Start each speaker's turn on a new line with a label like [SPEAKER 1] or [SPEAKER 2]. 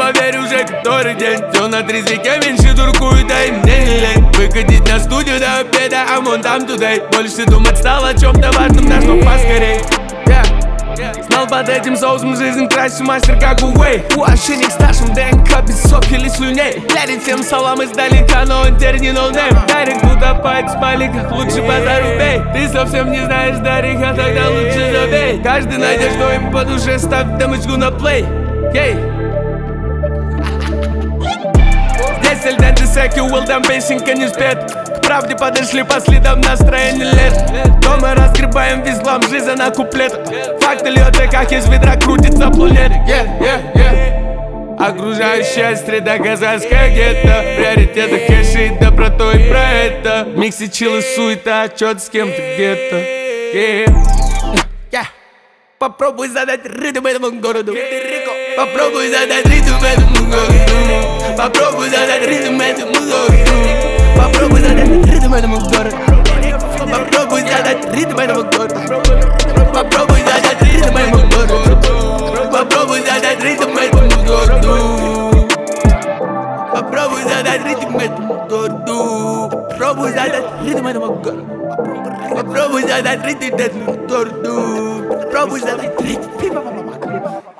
[SPEAKER 1] поверь, уже который день. Все на трезвике, меньше дуркую, да и мне не лень выкатить на студию до обеда, I'm on time today. Больше думать стал о чем-то важном, да чтоб поскорей. Знал под этим соусом жизнь краше, мастер как Уэй. У ошейник старшим ДНК без сопки или слюней. Лярит всем салам издалека, но он теперь не ноунейм. Дарик утопает в смайликах, лучше базару бей. Ты совсем не знаешь Дарика, тогда лучше забей. Каждый найдет, что им по душе, ставь дамочку на плей. Здесь альденте секи, Уилдам песенка не спет. К правде подошли по следам настроения лет. Дома разгребаем весь глам, жизнь на куплет. Факты льется, как из ведра крутится планет. Окружаю счастье, да казахское гетто. Приоритеты кэши, да про то и про это. В миксе чил и суета, отчет с кем-то где-то. Попробуй задать ритм этому городу. Попробуй задать ритм этому городу. Попробуй задать ритм этому городу. Попробуй задать ритм этому городу. Попробуй задать ритм этому городу. Попробуй задать ритм этому городу. Попробуй задать ритм этому городу. Попробуй задать ритм этому городу. Попробуй задать ритм этому городу. Попробуй задать ритм этому городу. Попробуй задать ритм.